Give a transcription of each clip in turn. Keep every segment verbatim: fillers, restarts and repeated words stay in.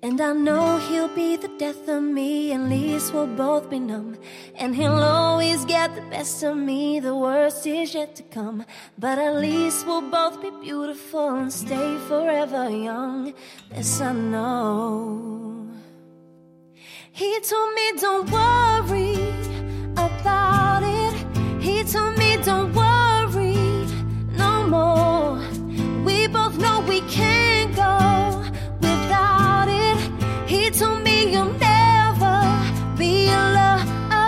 And I know he'll be the death of me, at least we'll both be numb. And he'll always get the best of me, the worst is yet to come. But at least we'll both be beautiful and stay forever young. This I know. He told me don't worry about it. He told me don't worry no more. We both know we can't go without it. He told me you'll never be alone.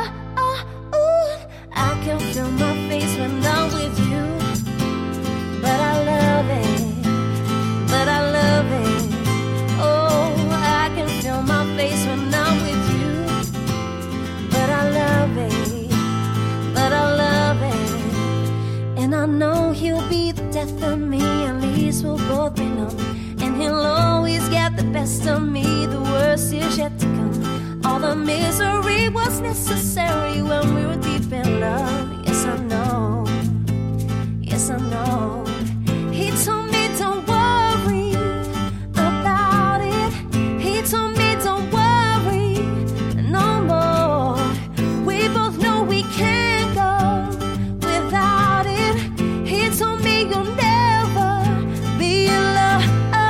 I can feel my face when I'm with you, but I love it, but I love it. Oh, I can feel my face when I'm with you, but I love it, but I love it. And I know he'll be the death of me, at least we'll both be numb. And he'll always get the best of me, the worst is yet to come. All the misery was necessary when we were deep in love. Yes, I know, yes, I know. He told me don't worry about it. He told me don't worry no more. We both know we can't go without it. He told me you'll never be alone.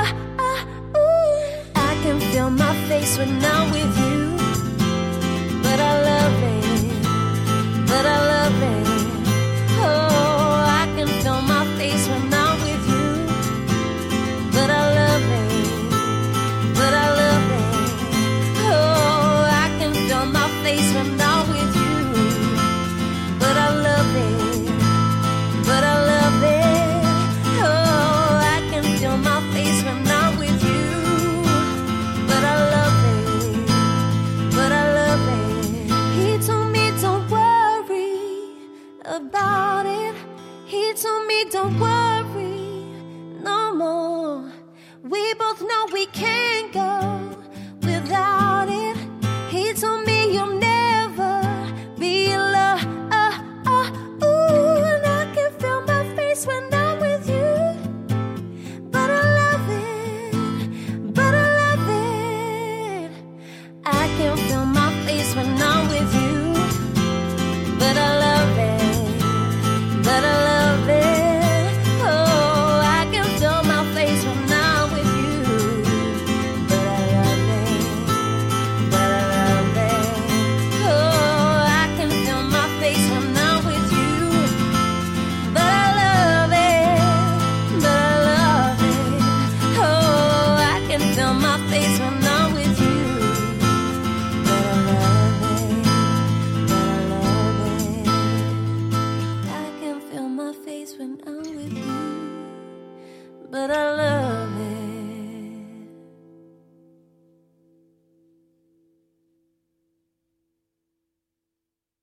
I can feel my face when I'm with you, but I love it, but I love it. Oh, I can feel my face when I'm with you, but I love it, but I love it. Oh, I can feel my face when I'm with you, but I love it, but I love it. Oh, I can feel my face when I'm with you, but I love it, but I love it. He told me don't worry about it. He told me don't worry no more. We both know we can't go